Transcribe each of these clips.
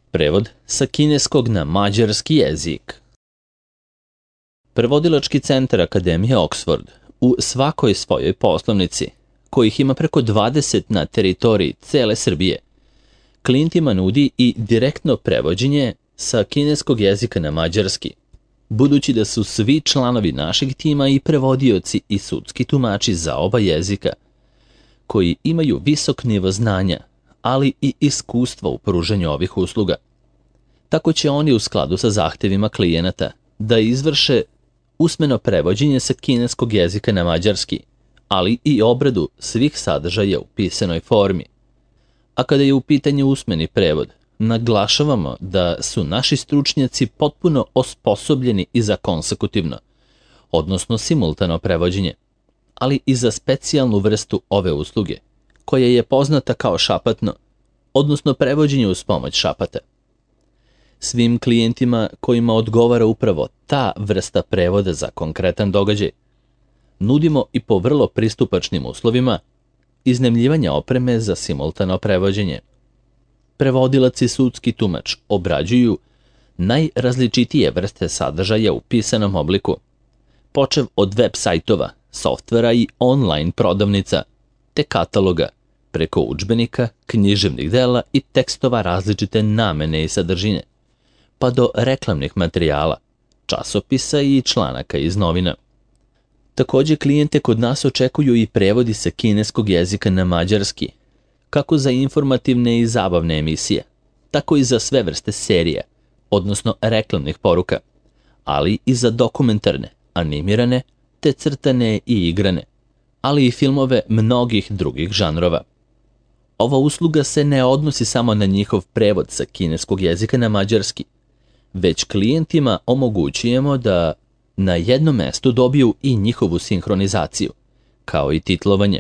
Prevod sa kineskog na mađarski jezik. Prevodilački centar Akademije Oxford u svakoj svojoj poslovnici, kojih ima preko 20 na teritoriji cele Srbije, klijentima nudi i direktno prevođenje sa kineskog jezika na mađarski, budući da su svi članovi našeg tima i prevodioci i sudski tumači za oba jezika, koji imaju visok nivo znanja, ali i iskustva u pružanju ovih usluga. Tako će oni u skladu sa zahtevima klijenata da izvrše usmeno prevođenje sa kineskog jezika na mađarski, ali i obradu svih sadržaja u pisanoj formi. A kada je u pitanju usmeni prevod, naglašavamo da su naši stručnjaci potpuno osposobljeni i za konsekutivno, odnosno simultano prevođenje, ali i za specijalnu vrstu ove usluge, koja je poznata kao šapatno, odnosno prevođenje uz pomoć šapata. Svim klijentima kojima odgovara upravo ta vrsta prevoda za konkretan događaj, nudimo i po vrlo pristupačnim uslovima iznajmljivanja opreme za simultano prevođenje. Prevodilac i sudski tumač obrađuju najrazličitije vrste sadržaja u pisanom obliku, počev od web sajtova, softvera i online prodavnica, te kataloga, preko udžbenika, književnih dela i tekstova različite namene i sadržine, pa do reklamnih materijala, časopisa i članaka iz novina. Takođe, klijente kod nas očekuju i prevodi sa kineskog jezika na mađarski, kako za informativne i zabavne emisije, tako i za sve vrste serija, odnosno reklamnih poruka, ali i za dokumentarne, animirane, te crtane i igrane, ali i filmove mnogih drugih žanrova. Ova usluga se ne odnosi samo na njihov prevod sa kineskog jezika na mađarski, već klijentima omogućujemo da na jednom mestu dobiju i njihovu sinhronizaciju, kao i titlovanje.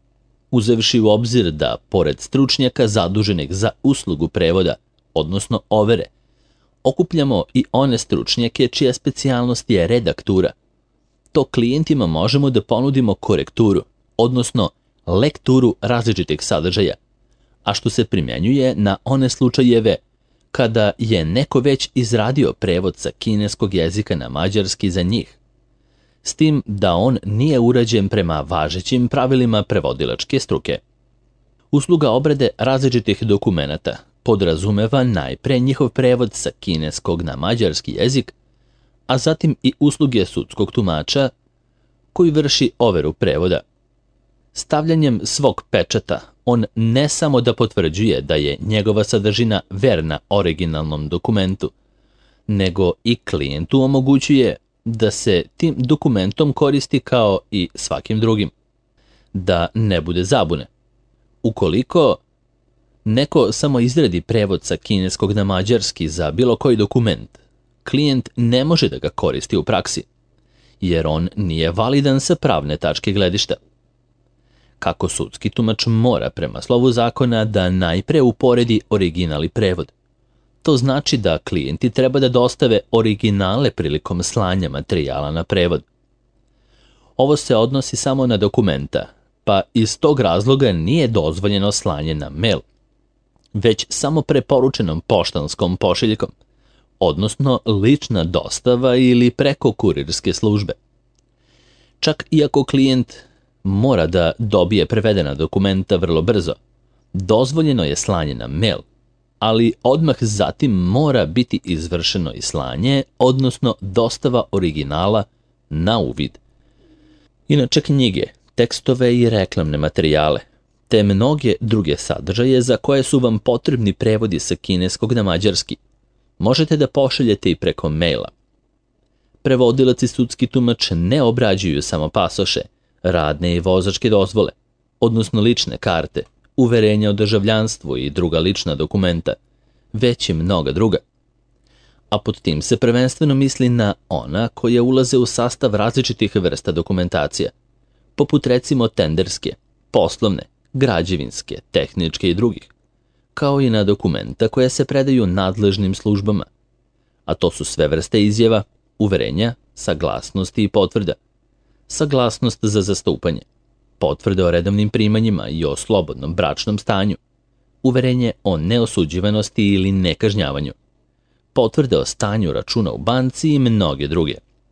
Uzevši u obzir da, pored stručnjaka zaduženih za uslugu prevoda, odnosno overe, okupljamo i one stručnjake čija specijalnost je redaktura, to klijentima možemo da ponudimo korekturu, odnosno lekturu različitih sadržaja, a što se primjenjuje na one slučajeve kada je neko već izradio prevod sa kineskog jezika na mađarski za njih, s tim da on nije urađen prema važećim pravilima prevodilačke struke. Usluga obrade različitih dokumenata podrazumeva najpre njihov prevod sa kineskog na mađarski jezik, a zatim i usluge sudskog tumača koji vrši overu prevoda. Stavljanjem svog pečata on ne samo da potvrđuje da je njegova sadržina verna originalnom dokumentu, nego i klijentu omogućuje da se tim dokumentom koristi kao i svakim drugim. Da ne bude zabune. Ukoliko neko samo izradi prevod sa kineskog na mađarski za bilo koji dokument, klijent ne može da ga koristi u praksi, jer on nije validan sa pravne tačke gledišta. Kako sudski tumač mora prema slovu zakona da najpre uporedi original i prevod. To znači da klijenti treba da dostave originale prilikom slanja materijala na prevod. Ovo se odnosi samo na dokumenta, pa iz tog razloga nije dozvoljeno slanje na mail, već samo preporučenom poštanskom pošiljkom, odnosno lična dostava ili preko kurirske službe. Čak i ako klijent mora da dobije prevedena dokumenta vrlo brzo, dozvoljeno je slanje na mail, ali odmah zatim mora biti izvršeno i slanje, odnosno dostava originala na uvid. Inače, knjige, tekstove i reklamne materijale, te mnoge druge sadržaje za koje su vam potrebni prevodi sa kineskog na mađarski, možete da pošaljete i preko maila. Prevodilac i sudski tumač ne obrađuju samo pasoše, radne i vozačke dozvole, odnosno lične karte, uverenja o državljanstvu i druga lična dokumenta, već i mnoga druga. A pod tim se prvenstveno misli na ona koja ulaze u sastav različitih vrsta dokumentacija, poput recimo tenderske, poslovne, građevinske, tehničke i drugih, kao i na dokumenta koja se predaju nadležnim službama, a to su sve vrste izjava, uverenja, saglasnosti i potvrda, saglasnost za zastupanje, potvrde o redovnim primanjima i o slobodnom bračnom stanju, uverenje o neosuđivanosti ili nekažnjavanju, potvrde o stanju računa u banci i mnoge druge.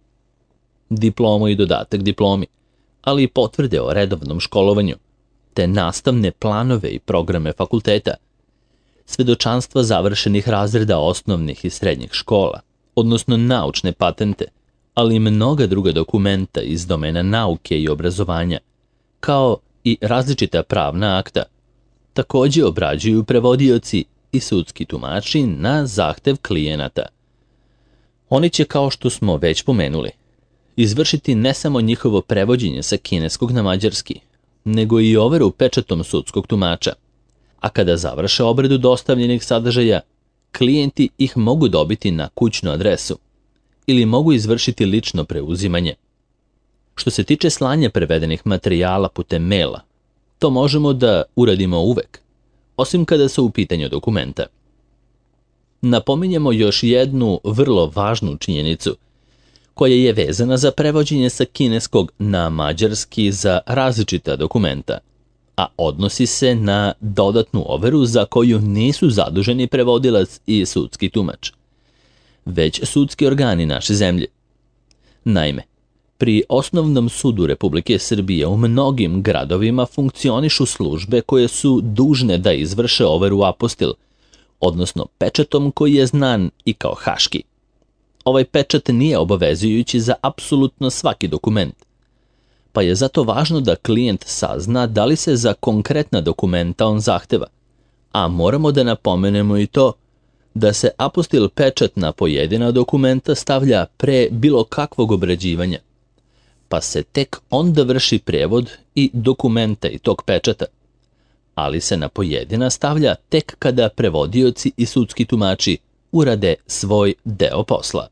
Diplomu i dodatak diplomi, ali i potvrde o redovnom školovanju, te nastavne planove i programe fakulteta, svedočanstva završenih razreda osnovnih i srednjih škola, odnosno naučne patente, ali i mnoga druga dokumenta iz domena nauke i obrazovanja, kao i različita pravna akta, takođe obrađuju prevodioci i sudski tumači na zahtev klijenata. Oni će, kao što smo već pomenuli, izvršiti ne samo njihovo prevođenje sa kineskog na mađarski, nego i overu pečatom sudskog tumača, a kada završe obradu dostavljenih sadržaja, klijenti ih mogu dobiti na kućnu adresu ili mogu izvršiti lično preuzimanje. Što se tiče slanja prevedenih materijala putem maila, to možemo da uradimo uvek, osim kada su u pitanju dokumenta. Napominjemo još jednu vrlo važnu činjenicu, koja je vezana za prevođenje sa kineskog na mađarski za različita dokumenta, a odnosi se na dodatnu overu za koju nisu zaduženi prevodilac i sudski tumač, već sudski organi naše zemlje. Naime, pri Osnovnom sudu Republike Srbije u mnogim gradovima funkcionišu službe koje su dužne da izvrše overu apostil, odnosno pečatom koji je znan i kao haški. Ovaj pečat nije obavezujući za apsolutno svaki dokument, pa je zato važno da klijent sazna da li se za konkretna dokumenta on zahteva, a moramo da napomenemo i to da se apostil pečat na pojedina dokumenta stavlja pre bilo kakvog obrađivanja, pa se tek onda vrši prevod i dokumenta i tog pečata, ali se na pojedina stavlja tek kada prevodioci i sudski tumači urade svoj deo posla.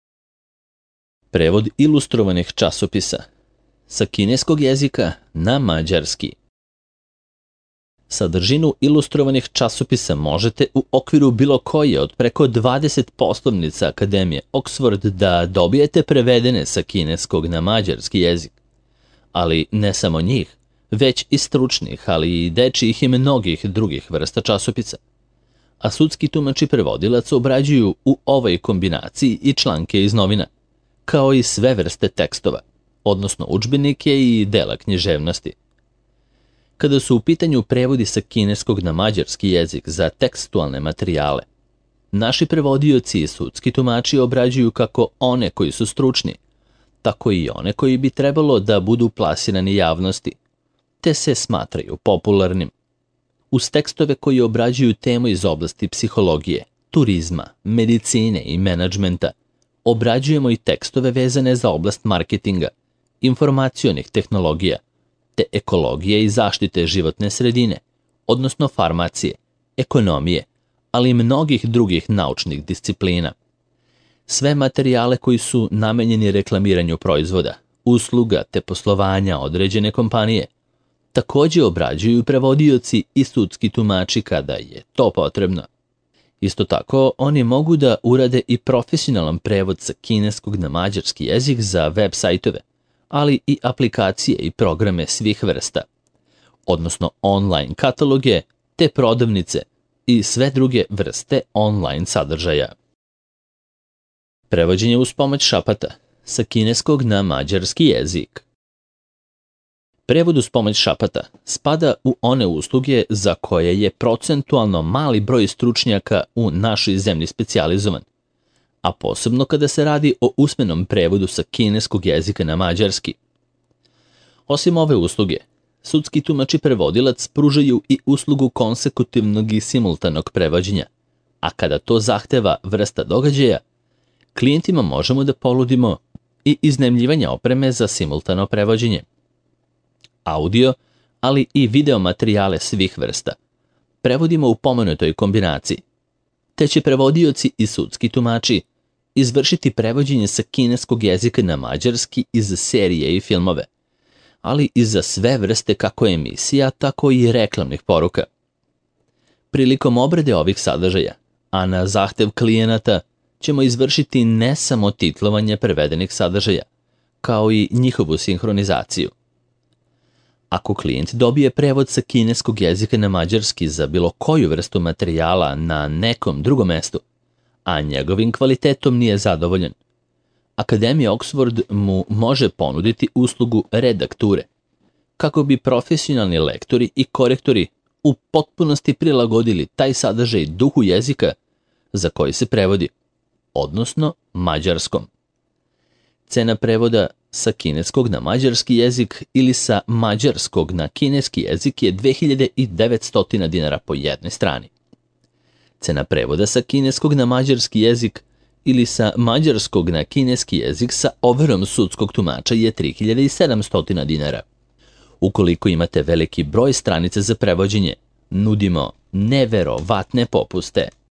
Prevod ilustrovanih časopisa sa kineskog jezika na mađarski. Sadržinu ilustrovanih časopisa možete u okviru bilo koje od preko 20 poslovnica Akademije Oxford da dobijete prevedene sa kineskog na mađarski jezik, ali ne samo njih, već i stručnih, ali i dečijih i mnogih drugih vrsta časopisa. A sudski tumač i prevodilac obrađuju u ovoj kombinaciji i članke iz novina, kao i sve vrste tekstova, odnosno udžbenike i dela književnosti. Kada su u pitanju prevodi sa kineskog na mađarski jezik za tekstualne materijale, naši prevodioci i sudski tumači obrađuju kako one koji su stručni, tako i one koji bi trebalo da budu plasirani javnosti, te se smatraju popularnim. Uz tekstove koji obrađuju temu iz oblasti psihologije, turizma, medicine i menadžmenta, obrađujemo i tekstove vezane za oblast marketinga, informacionih tehnologija, te ekologije i zaštite životne sredine, odnosno farmacije, ekonomije, ali i mnogih drugih naučnih disciplina. Sve materijale koji su namenjeni reklamiranju proizvoda, usluga te poslovanja određene kompanije, takođe obrađuju prevodioci i sudski tumači kada je to potrebno. Isto tako, oni mogu da urade i profesionalan prevod sa kineskog na mađarski jezik za web sajtove, ali i aplikacije i programe svih vrsta, odnosno online kataloge te prodavnice i sve druge vrste online sadržaja. Prevođenje uz pomoć šapata sa kineskog na mađarski jezik. Prevod uz pomoć šapata spada u one usluge za koje je procentualno mali broj stručnjaka u našoj zemlji specijalizovan, a posebno kada se radi o usmenom prevodu sa kineskog jezika na mađarski. Osim ove usluge, sudski tumač i prevodilac pružaju i uslugu konsekutivnog i simultanog prevođenja, a kada to zahteva vrsta događaja, klijentima možemo da ponudimo i iznajmljivanje opreme za simultano prevođenje, audio, ali i video materijale svih vrsta. Prevodimo u pomenutoj kombinaciji, te će prevodioci i sudski tumači izvršiti prevođenje sa kineskog jezika na mađarski i za serije i filmove, ali i za sve vrste kako emisija, tako i reklamnih poruka. Prilikom obrade ovih sadržaja, a na zahtev klijenata, ćemo izvršiti ne samo titlovanje prevedenih sadržaja, kao i njihovu sinhronizaciju. Ako klijent dobije prevod sa kineskog jezika na mađarski za bilo koju vrstu materijala na nekom drugom mestu, a njegovim kvalitetom nije zadovoljan, Akademija Oxford mu može ponuditi uslugu redakture, kako bi profesionalni lektori i korektori u potpunosti prilagodili taj sadržaj duhu jezika za koji se prevodi, odnosno mađarskom. Cena prevoda sa kineskog na mađarski jezik ili sa mađarskog na kineski jezik je 2900 dinara po jednoj strani. Cena prevoda sa kineskog na mađarski jezik ili sa mađarskog na kineski jezik sa overom sudskog tumača je 3700 dinara. Ukoliko imate veliki broj stranica za prevođenje, nudimo neverovatne popuste.